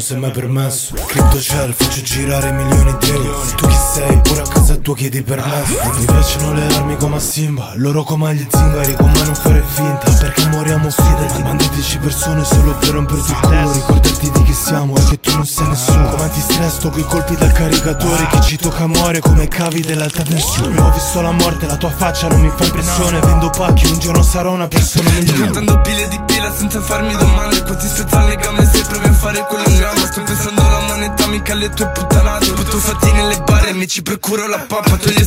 se mai permesso. Cripto ciel, faccio girare milioni di euro. Tu chi sei? Pure a casa tua chiedi permesso. Mi piacciono le armi come a Simba, loro come agli zingari, con me non fare finta, perché moriamo fidati. Mando 10 persone solo per romperti il culo. Ricordati di chi siamo e che tu non sei nessuno. Come antistress sto coi colpi dal caricatore, chi ci tocca muore come cavi dell'alta tensione. Ho visto la morte, la tua faccia non mi fa impressione. Vendo pacchi, un giorno sarò una persona migliore. Contando pile di pila senza farmi domande, quanti spezzano le gambe se provi a fare quello in gamba. Sto pensando alla manetta, mica alle tue puttanate. Butto fatti nelle bare, amici per curo la pappa. Togli